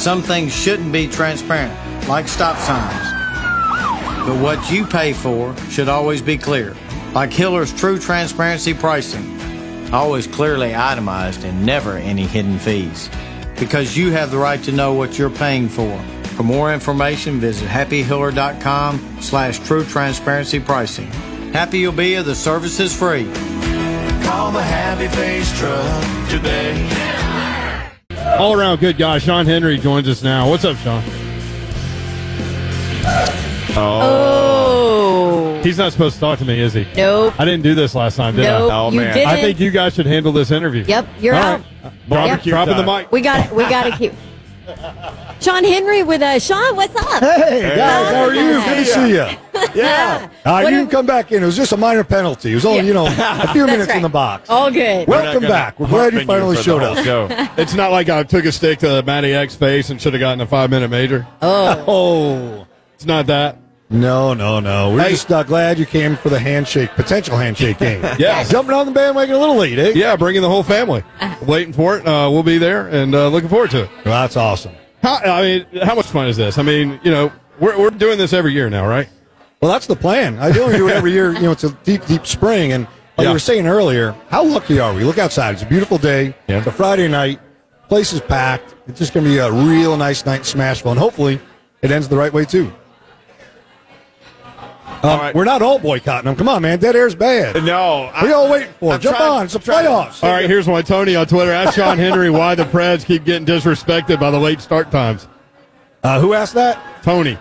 Some things shouldn't be transparent, like stop signs. But what you pay for should always be clear, like Hiller's True Transparency pricing. Always clearly itemized and never any hidden fees. Because you have the right to know what you're paying for. For more information, visit happyhiller.com/true transparency pricing. Happy you'll be if the service is free. Call the Happy Face Truck today. All around good guy, Sean Henry joins us now. What's up, Sean? Oh. He's not supposed to talk to me, is he? Nope. I didn't do this last time, did Nope, I? Oh, you man. Didn't. I think you guys should handle this interview. Yep, you're All out. Right. Dropping the mic. We got to keep. Sean Henry with Sean, what's up? Hey, guys, how are you? Good to see you. Yeah. You can come back in. It was just a minor penalty. It was only, a few minutes right. in the box. All good. Welcome back. We're glad you finally showed up. It's not like I took a stick to Matty X's face and should have gotten a 5-minute major. Oh. It's not that. No. We're just glad you came for the potential handshake game. Yeah. Jumping on the bandwagon a little late, eh? Yeah, bringing the whole family. Waiting for it. We'll be there and looking forward to it. Well, that's awesome. How much fun is this? We're doing this every year now, right? Well, that's the plan. I do it every year. It's a deep spring. And like you were saying earlier, how lucky are we? Look outside. It's a beautiful day. Yeah. It's a Friday night. Place is packed. It's just going to be a real nice night in Smashville. And hopefully it ends the right way, too. Right. We're not all boycotting them. Come on, man. Dead air's bad. No. What are you all waiting for? Jump on. It's the playoffs. All right, here's one. Tony on Twitter. Ask Sean Henry why the Preds keep getting disrespected by the late start times. Who asked that? Tony,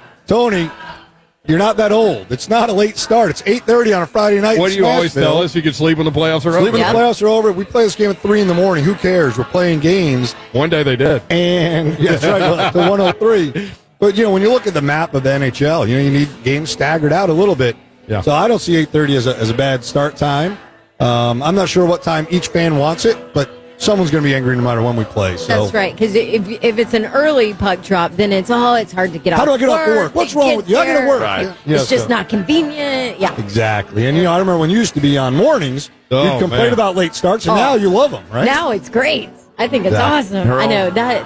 you're not that old. It's not a late start. It's 8:30 on a Friday night. What do you always tell us? You can sleep when the playoffs are over? Sleep when the playoffs are over. We play this game at 3 in the morning. Who cares? We're playing games. One day they did. And, that's right, the 103. But, when you look at the map of the NHL, you need games staggered out a little bit. Yeah. So I don't see 8:30 as a bad start time. I'm not sure what time each fan wants it, but someone's going to be angry no matter when we play. So. That's right, because if it's an early puck drop, then it's hard to get off. How do I get off to work? What's wrong with you? I got to work. Right. It's just not convenient. Yeah. Exactly. And, I remember when you used to be on mornings, you'd complain about late starts, and now you love them, right? Now it's great. I think it's awesome. I know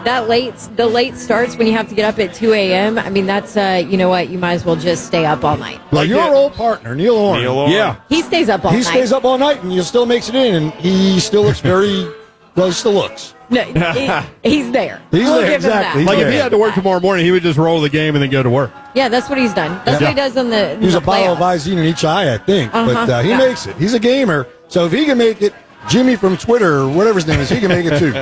the late starts when you have to get up at 2 a.m. That's you know what, you might as well just stay up all night. Well, your old partner, Neil Oren. Yeah, he stays up all night. He stays up all night, and he still makes it in, and he still looks very well. He still looks. No, he's there. He's there, exactly. Like if he had to work tomorrow morning, he would just roll the game and then go to work. Yeah, that's what he's done. That's what he does on the. He's a bottle of Visine in each eye, I think, but he makes it. He's a gamer, so if he can make it. Jimmy from Twitter, or whatever his name is, he can make it too.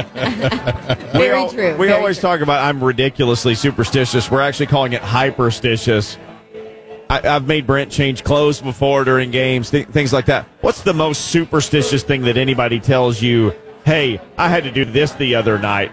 Very true. We always talk about I'm ridiculously superstitious. We're actually calling it hyperstitious. I've made Brent change clothes before during games, things like that. What's the most superstitious thing that anybody tells you, hey, I had to do this the other night?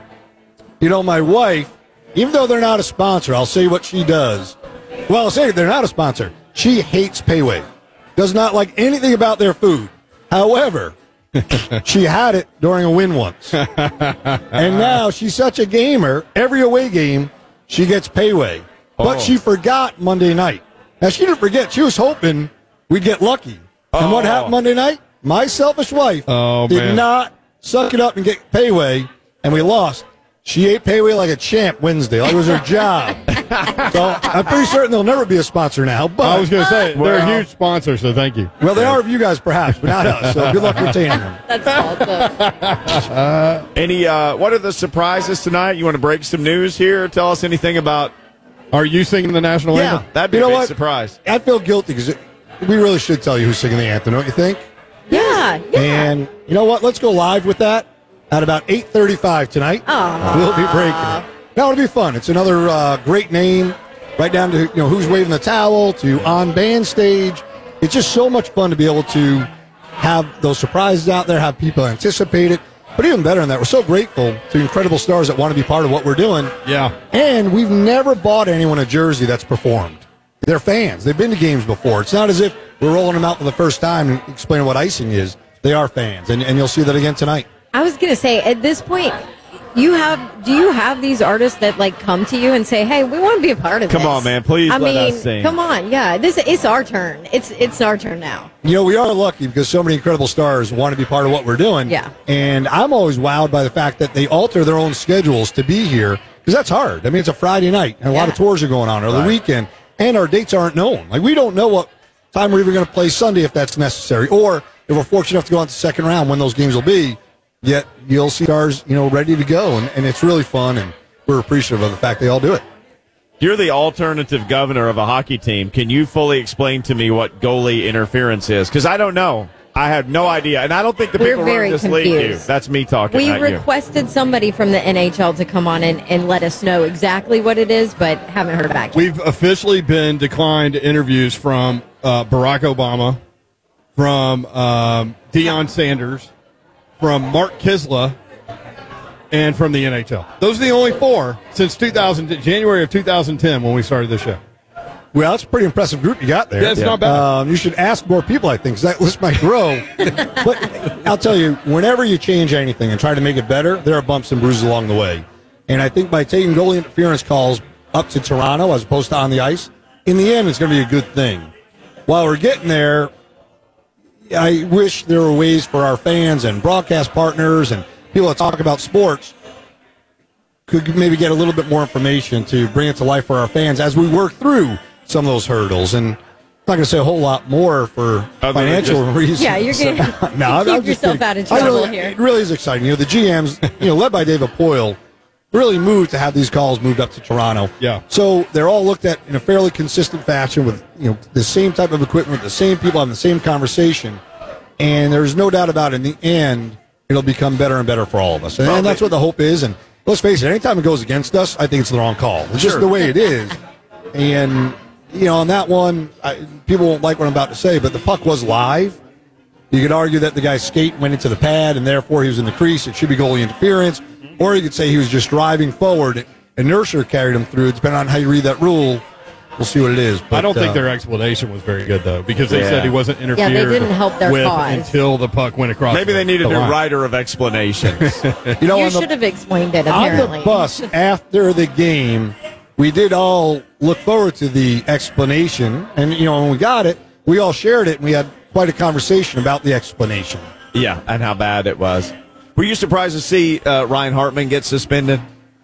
My wife, even though they're not a sponsor, I'll say what she does. Well, I'll say they're not a sponsor. She hates Payway. Does not like anything about their food. However, she had it during a win once. And now she's such a gamer, every away game, she gets Payway. But she forgot Monday night. Now, she didn't forget. She was hoping we'd get lucky. And what happened Monday night? My selfish wife did not suck it up and get Payway, and we lost. She ate Payway like a champ Wednesday. Like it was her job. So I'm pretty certain they'll never be a sponsor now. But I was going to say, they're a huge sponsor, so thank you. Well, they are of you guys, perhaps, but not us. So good luck retaining them. That's awesome. What are the surprises tonight? You want to break some news here? Tell us anything about. Are you singing the national anthem? That'd be a big surprise. I feel guilty because we really should tell you who's singing the anthem, don't you think? Yeah. And you know what? Let's go live with that at about 8:35 tonight. We'll be breaking it. Now, it'll be fun. It's another great name, right down to who's waving the towel, to on band stage. It's just so much fun to be able to have those surprises out there, have people anticipate it. But even better than that, we're so grateful to incredible stars that want to be part of what we're doing. Yeah. And we've never bought anyone a jersey that's performed. They're fans. They've been to games before. It's not as if we're rolling them out for the first time and explaining what icing is. They are fans, and you'll see that again tonight. I was going to say, at this point, do you have these artists that come to you and say, hey, we want to be a part of this? Come on, man, please let us sing. Come on, yeah, it's our turn. It's our turn now. We are lucky because so many incredible stars want to be part of what we're doing. Yeah. And I'm always wowed by the fact that they alter their own schedules to be here. because that's hard. I mean, it's a Friday night, and a lot of tours are going on, or the weekend, and our dates aren't known. Like, we don't know what time we're even going to play Sunday if that's necessary, or if we're fortunate enough to go on to the second round when those games will be. Yet you'll see stars, ready to go, and it's really fun, and we're appreciative of the fact they all do it. You're the alternative governor of a hockey team. Can you fully explain to me what goalie interference is? Because I don't know. I have no idea, and I don't think the people running this league do. That's me talking. We not requested somebody from the NHL to come on and let us know exactly what it is, but haven't heard back yet. We've officially been declined interviews from Barack Obama, from Deion Sanders, from Mark Kisla, and from the NHL. Those are the only 4 since January of 2010 when we started this show. Well, that's a pretty impressive group you got there. Yeah, it's not bad. You should ask more people, I think, because that list might grow. But I'll tell you, whenever you change anything and try to make it better, there are bumps and bruises along the way. And I think by taking goalie interference calls up to Toronto as opposed to on the ice, in the end, it's going to be a good thing. While we're getting there, I wish there were ways for our fans and broadcast partners and people that talk about sports could maybe get a little bit more information to bring it to life for our fans as we work through some of those hurdles. And I'm not going to say a whole lot more for financial reasons. Yeah, you're going to keep yourself out of trouble here. It really is exciting. The GMs, led by David Poyle, really moved to have these calls moved up to Toronto. Yeah. So they're all looked at in a fairly consistent fashion with the same type of equipment, the same people having the same conversation. And there's no doubt about it, in the end, it'll become better and better for all of us. And that's what the hope is. And let's face it, anytime it goes against us, I think it's the wrong call. It's just the way it is. And, on that one, people won't like what I'm about to say, but the puck was live. You could argue that the guy's skate went into the pad, and therefore he was in the crease. It should be goalie interference. Or you could say he was just driving forward, and inertia carried him through. Depending on how you read that rule, we'll see what it is. But I don't think their explanation was very good, though, because they said he wasn't interfered they didn't help their with cause until the puck went across. Maybe they needed the a line. writer of explanations. You should have explained it, apparently. On the bus after the game, we did all look forward to the explanation. And, when we got it, we all shared it, and we had quite a conversation about the explanation. Yeah, and how bad it was. Were you surprised to see Ryan Hartman get suspended?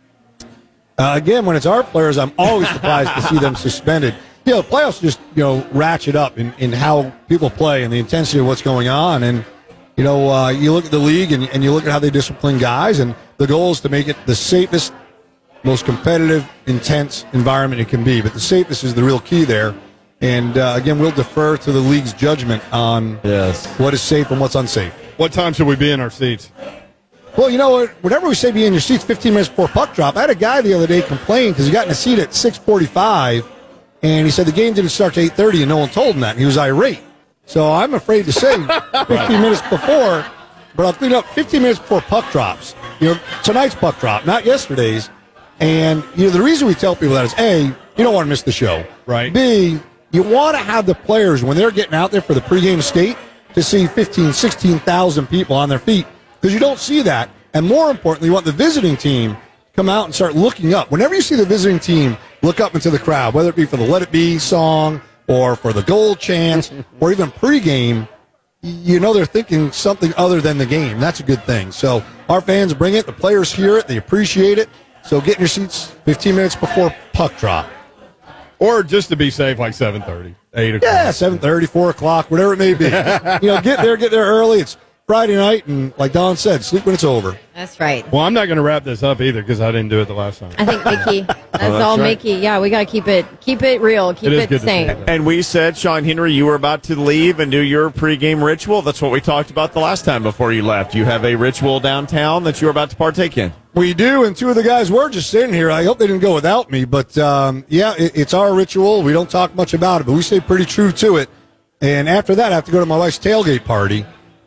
Again, when it's our players, I'm always surprised to see them suspended. Playoffs just, ratchet up in how people play and the intensity of what's going on. And, you look at the league and you look at how they discipline guys, and the goal is to make it the safest, most competitive, intense environment it can be. But the safest is the real key there. And, again, we'll defer to the league's judgment on what is safe and what's unsafe. What time should we be in our seats? Well, whenever we say be in your seats 15 minutes before puck drop, I had a guy the other day complain because he got in a seat at 6:45, and he said the game didn't start to 8:30, and no one told him that, and he was irate. So I'm afraid to say 15 minutes before, but I'll clean up 15 minutes before puck drops. Tonight's puck drop, not yesterday's. And, the reason we tell people that is, A, you don't want to miss the show. Right. B, you want to have the players, when they're getting out there for the pregame skate, to see 15, 16,000 people on their feet. Because you don't see that. And more importantly, you want the visiting team to come out and start looking up. Whenever you see the visiting team look up into the crowd, whether it be for the Let It Be song or for the goal chants or even pregame, they're thinking something other than the game. That's a good thing. So our fans bring it. The players hear it. They appreciate it. So get in your seats 15 minutes before puck drop. Or just to be safe, like 7:30, 8 o'clock. Yeah, 7:30, 4 o'clock, whatever it may be. Get there early. It's Friday night, and like Don said, sleep when it's over. That's right. Well, I'm not going to wrap this up either because I didn't do it the last time. I think Mickey. That's all right. Mickey. Yeah, we got to keep it real, keep it sane. And we said, Sean Henry, you were about to leave and do your pregame ritual. That's what we talked about the last time before you left. You have a ritual downtown that you were about to partake in. We do, and two of the guys were just sitting here. I hope they didn't go without me, but it's our ritual. We don't talk much about it, but we stay pretty true to it. And after that, I have to go to my wife's tailgate party.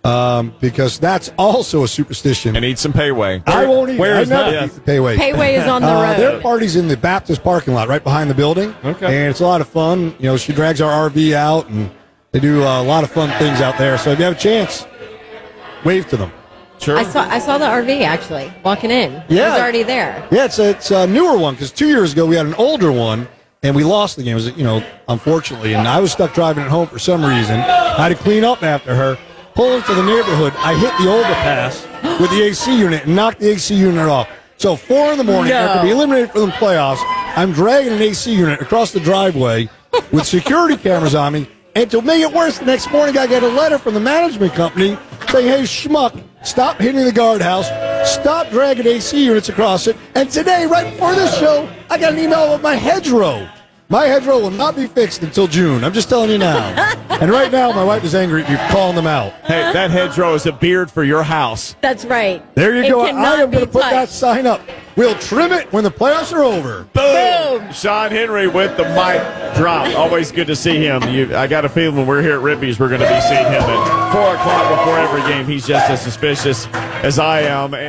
Because that's also a superstition. And eat some Payway. I won't eat. Where is I never that? eat the Payway. Payway is on the road. Their party's in the Baptist parking lot right behind the building. Okay. And it's a lot of fun. She drags our RV out, and they do a lot of fun things out there. So if you have a chance, wave to them. Sure. I saw the RV, actually, walking in. Yeah. It was already there. Yeah, it's a newer one because 2 years ago we had an older one, and we lost the game. It was, unfortunately. And I was stuck driving it home for some reason. I had to clean up after her. Pull into the neighborhood, I hit the overpass with the AC unit and knocked the AC unit off. So 4 in the morning, after being eliminated from the playoffs, I'm dragging an AC unit across the driveway with security cameras on me. And to make it worse, the next morning I get a letter from the management company saying, hey, schmuck, stop hitting the guardhouse, stop dragging AC units across it. And today, right before this show, I got an email with my hedgerow. My hedgerow will not be fixed until June. I'm just telling you now. And right now, my wife is angry at me calling them out. Hey, that hedgerow is a beard for your house. That's right. There you go. I am going to put touched. that sign up. We'll trim it when the playoffs are over. Boom! Sean Henry with the mic drop. Always good to see him. I got a feeling when we're here at Ribby's, we're going to be seeing him at 4 o'clock before every game. He's just as suspicious as I am.